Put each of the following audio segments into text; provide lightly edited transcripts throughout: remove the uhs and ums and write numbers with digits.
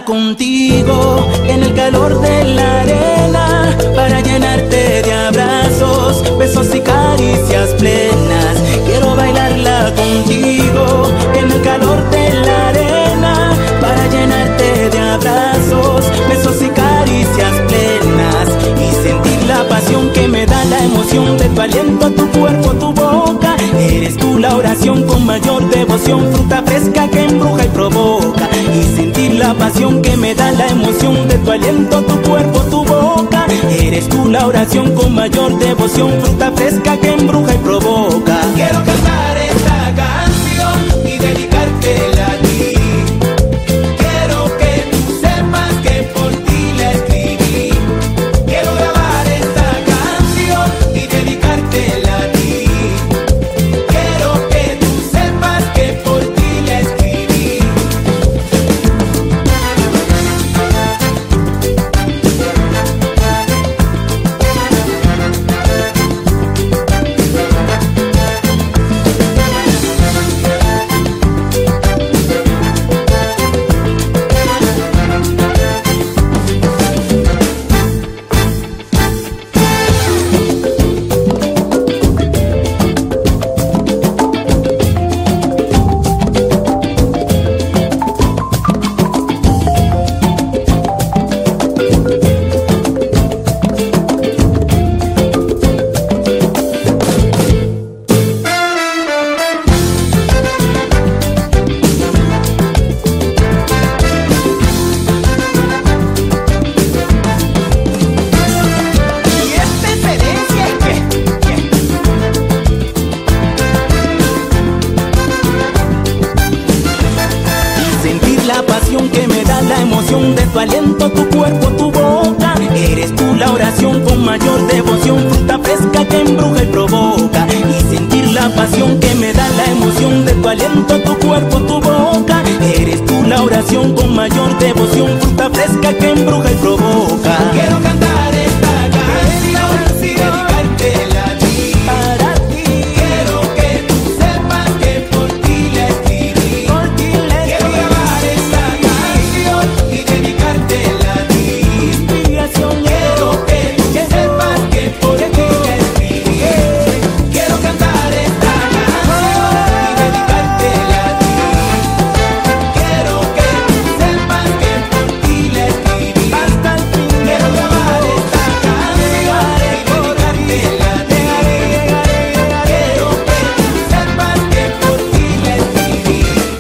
contigo en el calor de la arena, para llenarte de abrazos, besos y caricias plenas. Quiero bailarla contigo en el calor de la arena, para llenarte de abrazos, besos y caricias plenas, y sentir la pasión que me da la emoción de tu aliento, tu cuerpo, tu boca. Eres tú la oración con mayor devoción, fruta fresca que embruja y provoca, y sentir la pasión que me da la emoción de tu aliento, tu cuerpo, tu boca. Eres tú la oración con mayor devoción, fruta fresca que embruja y provoca. Quiero cantar esta canción y dedicártela a ti. Quiero que tú sepas que por ti la escribí. Quiero grabar esta canción y dedicártela a ti. Quiero que tú sepas que por ti la escribí. Que me da la emoción de tu aliento, tu cuerpo, tu boca. Eres tú la oración con mayor devoción, fruta fresca que embruja y provoca, y sentir la pasión que me da la emoción de tu aliento, tu cuerpo, tu boca. Eres tú la oración con mayor devoción, fruta fresca que embruja y provoca. Quiero cantar esta canción y dedicártela a ti. Para ti. Quiero que tú sepas que por ti la escribí. Por ti la escribí. Quiero grabar esta canción y dedicártela a ti. Inspiración. Quiero que tú sepas que por ti la escribí. Quiero cantar esta canción y dedicártela a ti. Quiero que tú sepas que por ti la escribí. Hasta el fin. Quiero grabar esta canción y dedicártela a ti. Quiero que tú sepas que por ti la escribí.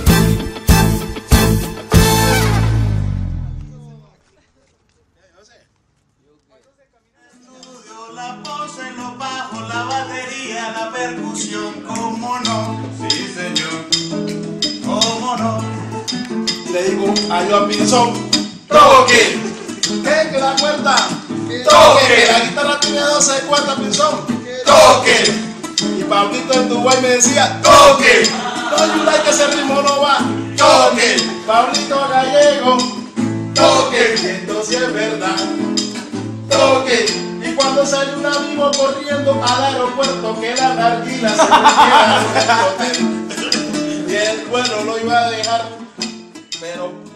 La pose, los bajos, la batería, la percusión, cómo no, sí señor, cómo no. Le digo a Joan Pinzón, ¡Toque! que la cuerda, ¡Toque! que la guitarra tiene 12 cuerdas, Pinzón, ¡Toque! y Pablito en Dubái me decía, ¡Toque! no, you like, que ese ritmo no va, ¡Toque! Pablito Gallego, ¡Toque! y entonces es verdad, ¡Toque! y cuando sale un amigo corriendo al aeropuerto, que la narguila se metiera en el hotel, y el vuelo lo iba a dejar, pero